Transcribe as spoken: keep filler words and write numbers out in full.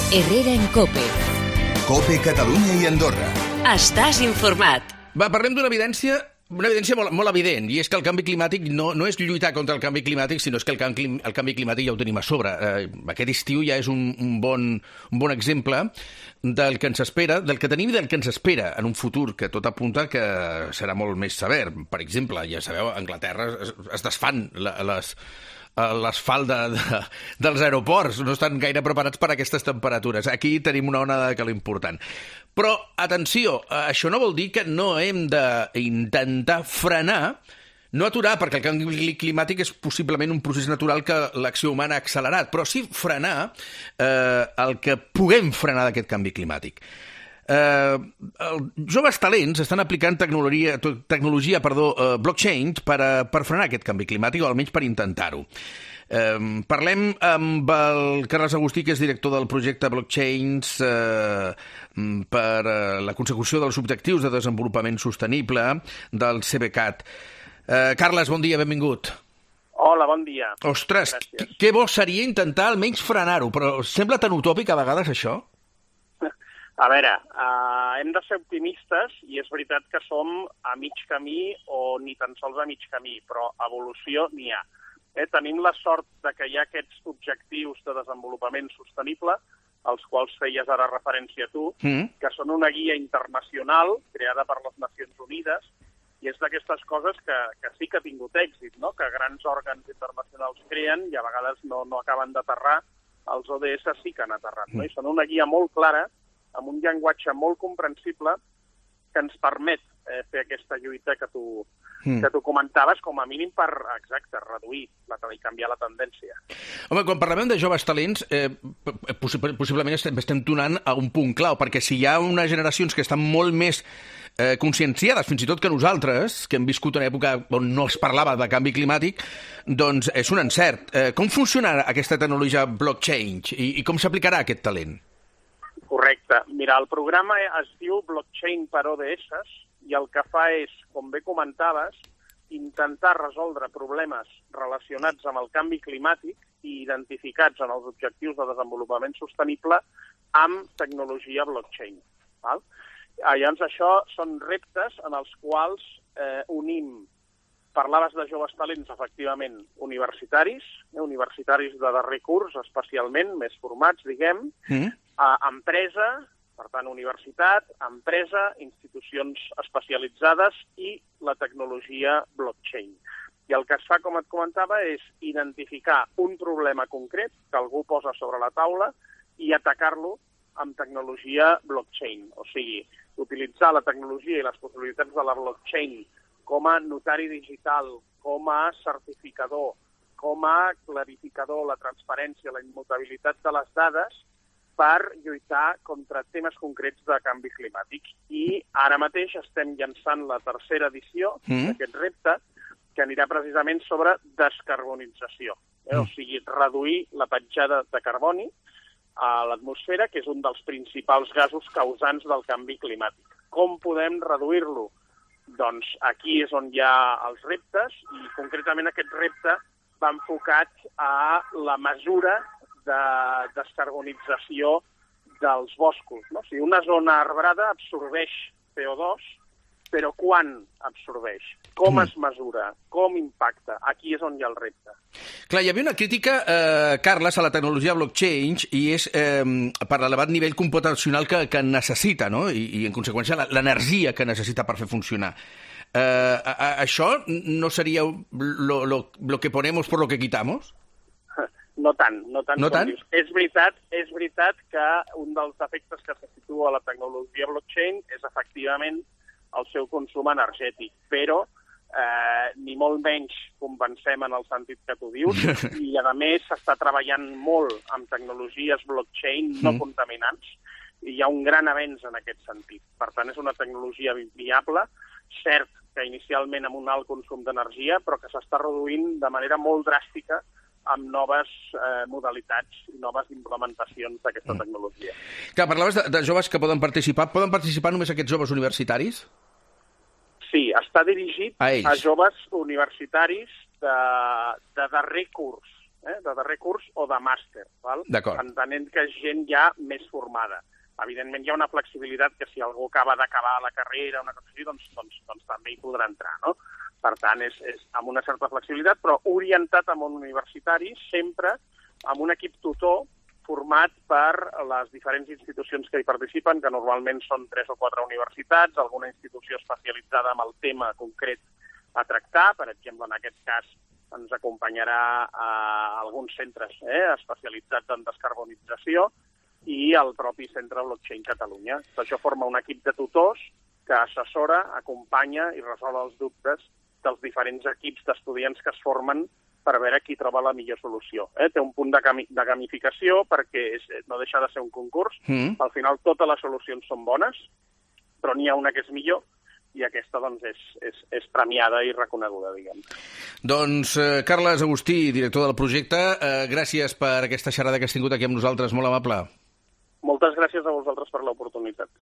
Herrera en COPE. COPE Catalunya i Andorra. Estàs informat. Va, parlem d'una evidència Una evidència molt, molt evident, i és que el canvi climàtic no, no és lluitar contra el canvi climàtic, sinó és que el canvi, el canvi climàtic ja ho tenim a sobre. Eh, aquest estiu ja és un, un, bon, un bon exemple del que ens espera, del que tenim i del que ens espera en un futur que tot apunta que serà molt més sever. Per exemple, ja sabeu, a Anglaterra es, es desfan la, les... l'asfalt de, de, dels aeroports, no estan gaire preparats per a aquestes temperatures. Aquí tenim una onada de calor important. Però, atenció, això no vol dir que no hem d'intentar frenar, no aturar, perquè el canvi climàtic és possiblement un procés natural que l'acció humana ha accelerat, però sí frenar eh, el que puguem frenar d'aquest canvi climàtic. Uh, els joves talents estan aplicant tecnologia, tecnologia perdó, uh, blockchain per, uh, per frenar aquest canvi climàtic, o almenys per intentar-ho. Uh, parlem amb el Carles Agustí, que és director del projecte Blockchains uh, per uh, la consecució dels objectius de desenvolupament sostenible del CBCAT. Uh, Carles, bon dia, benvingut. Hola, bon dia. Ostres, que bo seria intentar almenys frenar-ho, però sembla tan utòpic a vegades això? A veure, eh, hem de ser optimistes i és veritat que som a mig camí o ni tan sols a mig camí, però evolució n'hi ha. Eh, tenim la sort de que hi ha aquests objectius de desenvolupament sostenible, als quals feies ara referència tu, mm. que són una guia internacional creada per les Nacions Unides, i és d'aquestes coses que, que sí que ha tingut èxit, no? Que grans òrgans internacionals creen i a vegades no, no acaben d'aterrar, els O D S sí que han aterrat. No? I són una guia molt clara, amb un llenguatge molt comprensible que ens permet eh, fer aquesta lluita que tu, mm. que tu comentaves, com a mínim per, exacte, reduir la, i canviar la tendència. Home, quan parlem de joves talents, eh, possiblement estem, estem donant a un punt clau, perquè si hi ha unes generacions que estan molt més eh, conscienciades, fins i tot que nosaltres, que hem viscut una època on no es parlava de canvi climàtic, doncs és un encert. Eh, com funcionarà aquesta tecnologia blockchain i, i com s'aplicarà aquest talent? Correcte. Mira, el programa es diu Blockchain per O D S i el que fa és, com bé comentaves, intentar resoldre problemes relacionats amb el canvi climàtic i identificats en els objectius de desenvolupament sostenible amb tecnologia blockchain. Val? Llavors, això són reptes en els quals eh, unim, parlaves de joves talents, efectivament, universitaris, eh, universitaris de darrer curs, especialment, més formats, diguem, mm. a empresa, per tant, universitat, empresa, institucions especialitzades i la tecnologia blockchain. I el que es fa, com et comentava, és identificar un problema concret que algú posa sobre la taula i atacar-lo amb tecnologia blockchain. O sigui, utilitzar la tecnologia i les possibilitats de la blockchain com a notari digital, com a certificador, com a clarificador, la transparència, la immutabilitat de les dades per lluitar contra temes concrets de canvi climàtic. I ara mateix estem llançant la tercera edició mm. d'aquest repte, que anirà precisament sobre descarbonització. Eh? Mm. O sigui, reduir la petjada de carboni a l'atmosfera, que és un dels principals gasos causants del canvi climàtic. Com podem reduir-lo? Doncs aquí és on hi ha els reptes, i concretament aquest repte va enfocat a la mesura de descarbonització dels boscos. No? O sigui, una zona arbrada absorbeix C O dos, però quan absorbeix? Com es mesura? Com impacta? Aquí és on hi ha el repte. Clar, hi havia una crítica, eh, Carles, a la tecnologia blockchain, i és eh, per l'elevat nivell computacional que, que necessita, no? I, i en conseqüència l'energia que necessita per fer funcionar. Eh, a, a, això no seria lo, lo, lo que ponemos por lo que quitamos? No tant, no tant. No tant? Dius. És veritat, és veritat que un dels efectes que se situa a la tecnologia blockchain és efectivament el seu consum energètic, però eh, ni molt menys compensem en el sentit que tu dius, i a més s'està treballant molt amb tecnologies blockchain no mm. contaminants, i hi ha un gran avenç en aquest sentit. Per tant, és una tecnologia viable, cert que inicialment amb un alt consum d'energia, però que s'està reduint de manera molt dràstica amb noves eh, modalitats i noves implementacions d'aquesta mm. tecnologia. Clar, parlaves de, de joves que poden participar. Poden participar només aquests joves universitaris? Sí, està dirigit a, a joves universitaris de, de darrer curs. eh, de darrer curs o de màster, val? D'acord. Entenent que és gent ja més formada. Evidentment hi ha una flexibilitat que si algú acaba d'acabar la carrera, una cosa així, doncs, doncs, doncs també hi podrà entrar, no? Per tant, és, és amb una certa flexibilitat, però orientat a món universitari, sempre amb un equip tutor format per les diferents institucions que hi participen, que normalment són tres o quatre universitats, alguna institució especialitzada en el tema concret a tractar. Per exemple, en aquest cas ens acompanyarà a alguns centres eh, especialitzats en descarbonització i el propi Centre Blockchain Catalunya. Això forma un equip de tutors que assessora, acompanya i resol els dubtes dels diferents equips d'estudiants que es formen per veure qui troba la millor solució. Eh? Té un punt de, gami de gamificació perquè és, no deixa de ser un concurs. Mm. Al final totes les solucions són bones, però n'hi ha una que és millor i aquesta doncs, és, és, és premiada i reconeguda, diguem. Doncs eh, Carles Agustí, director del projecte, eh, gràcies per aquesta xerrada que has tingut aquí amb nosaltres, molt amable. Moltes gràcies a vosaltres per l'oportunitat.